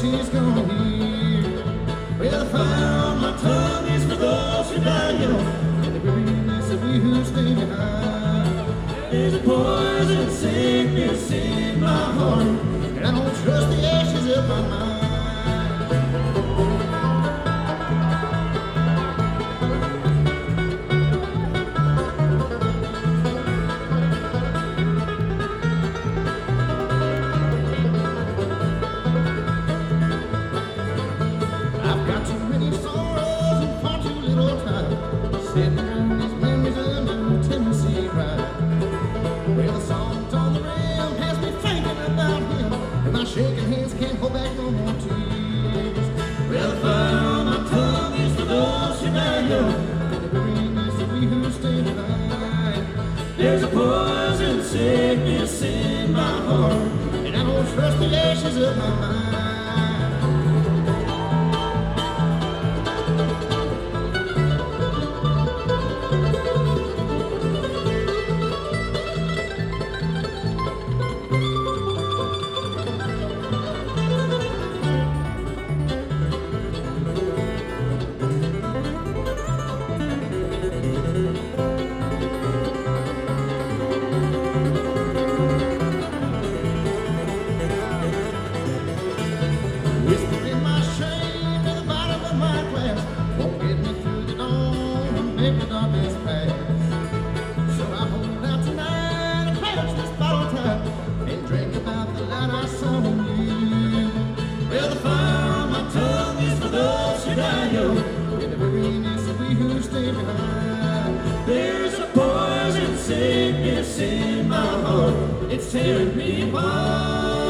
she's gonna hear. Well, the fire on my tongue is for those who die young, and the weariness of we who stay behind. There's a poison sickness in my heart, and I don't trust the ashes of my mind. I've got too many sorrows and far too little time, sitting around these memories of my Tennessee ride. Well, the songs on the rail has me thinking about him, and my shaking hands can't hold back no more tears. Well, the fire on my tongue is for those who die young, and the weariness of we who stay behind. There's a poison sickness in my heart, and I don't trust the ashes of my mind. Whispering my shame to the bottom of my glass won't get me through the dawn and make the darkness pass. So I hold out tonight and clutch this bottle tight and drink about the light I saw in you. Well, the fire on my tongue is for those who die young, and the weariness of we who stay behind. There's a poison sickness in my heart, it's tearing me apart.